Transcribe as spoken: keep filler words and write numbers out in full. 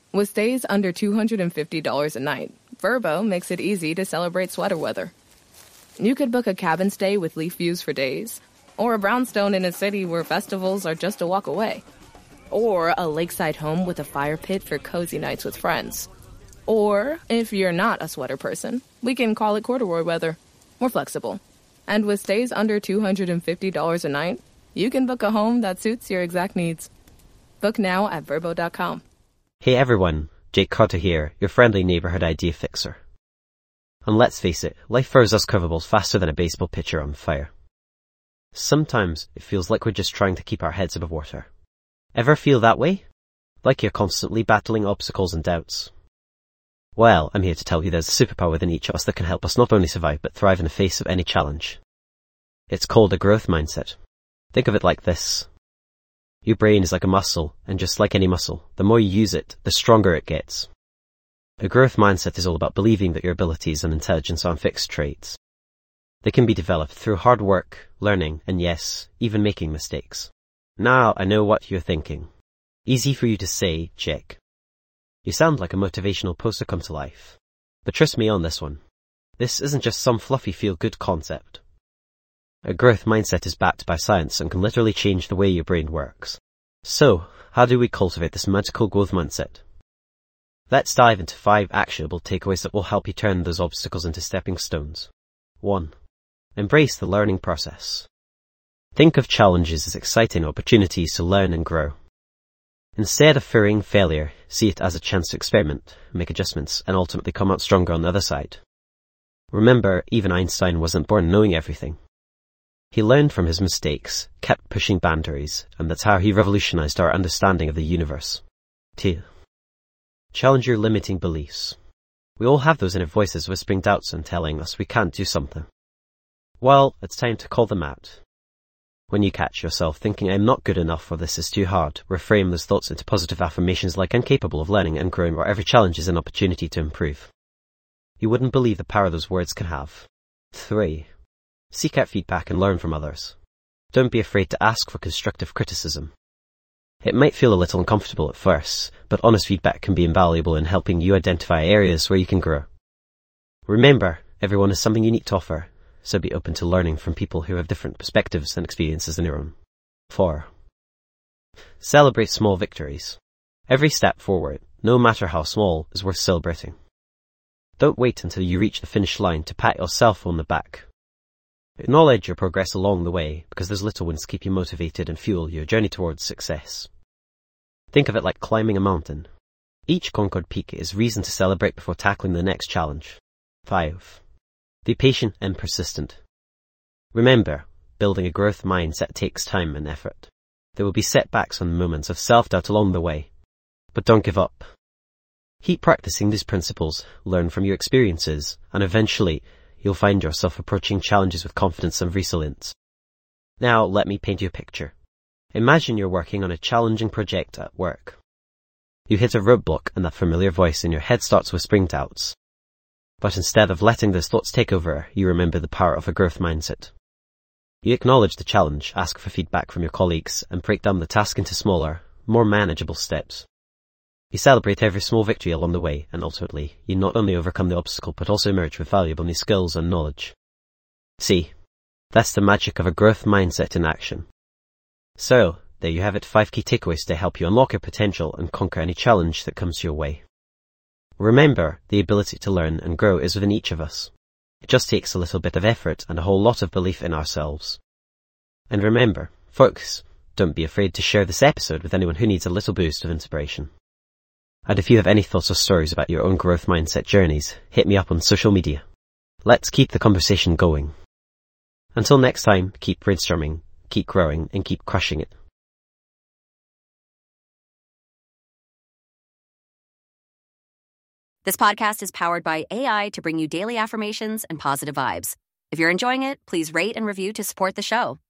With stays under two hundred fifty dollars a night, Vrbo makes it easy to celebrate sweater weather. You could book a cabin stay with leaf views for days, or a brownstone in a city where festivals are just a walk away, or a lakeside home with a fire pit for cozy nights with friends. Or, if you're not a sweater person, we can call it corduroy weather. We're flexible. And with stays under two hundred fifty dollars a night, you can book a home that suits your exact needs. Book now at Vrbo dot com. Hey everyone, Jake Cotter here, your friendly neighborhood idea fixer. And let's face it, life throws us curveballs faster than a baseball pitcher on fire. Sometimes it feels like we're just trying to keep our heads above water. Ever feel that way? Like you're constantly battling obstacles and doubts? Well, I'm here to tell you there's a superpower within each of us that can help us not only survive but thrive in the face of any challenge. It's called a growth mindset. Think of it like this. Your brain is like a muscle, and just like any muscle, the more you use it, the stronger it gets. A growth mindset is all about believing that your abilities and intelligence aren't fixed traits. They can be developed through hard work, learning, and yes, even making mistakes. Now I know what you're thinking. Easy for you to say, check. You sound like a motivational poster come to life. But trust me on this one. This isn't just some fluffy feel-good concept. A growth mindset is backed by science and can literally change the way your brain works. So, how do we cultivate this magical growth mindset? Let's dive into five actionable takeaways that will help you turn those obstacles into stepping stones. one. Embrace the learning process. Think of challenges as exciting opportunities to learn and grow. Instead of fearing failure, see it as a chance to experiment, make adjustments, and ultimately come out stronger on the other side. Remember, even Einstein wasn't born knowing everything. He learned from his mistakes, kept pushing boundaries, and that's how he revolutionized our understanding of the universe. two. Challenge your limiting beliefs. We all have those inner voices whispering doubts and telling us we can't do something. Well, it's time to call them out. When you catch yourself thinking I'm not good enough or this is too hard, reframe those thoughts into positive affirmations like I'm capable of learning and growing, where every challenge is an opportunity to improve. You wouldn't believe the power those words can have. three. Seek out feedback and learn from others. Don't be afraid to ask for constructive criticism. It might feel a little uncomfortable at first, but honest feedback can be invaluable in helping you identify areas where you can grow. Remember, everyone has something unique to offer, so be open to learning from people who have different perspectives and experiences than your own. four. Celebrate small victories. Every step forward, no matter how small, is worth celebrating. Don't wait until you reach the finish line to pat yourself on the back. Acknowledge your progress along the way, because those little wins keep you motivated and fuel your journey towards success. Think of it like climbing a mountain. Each conquered peak is reason to celebrate before tackling the next challenge. five. Be patient and persistent. Remember, building a growth mindset takes time and effort. There will be setbacks and moments of self-doubt along the way. But don't give up. Keep practicing these principles, learn from your experiences, and eventually, you'll find yourself approaching challenges with confidence and resilience. Now, let me paint you a picture. Imagine you're working on a challenging project at work. You hit a roadblock and that familiar voice in your head starts whispering doubts. But instead of letting those thoughts take over, you remember the power of a growth mindset. You acknowledge the challenge, ask for feedback from your colleagues, and break down the task into smaller, more manageable steps. You celebrate every small victory along the way, and ultimately, you not only overcome the obstacle but also emerge with valuable new skills and knowledge. See, that's the magic of a growth mindset in action. So, there you have it, five key takeaways to help you unlock your potential and conquer any challenge that comes your way. Remember, the ability to learn and grow is within each of us. It just takes a little bit of effort and a whole lot of belief in ourselves. And remember, folks, don't be afraid to share this episode with anyone who needs a little boost of inspiration. And if you have any thoughts or stories about your own growth mindset journeys, hit me up on social media. Let's keep the conversation going. Until next time, keep brainstorming, keep growing, and keep crushing it. This podcast is powered by A I to bring you daily affirmations and positive vibes. If you're enjoying it, please rate and review to support the show.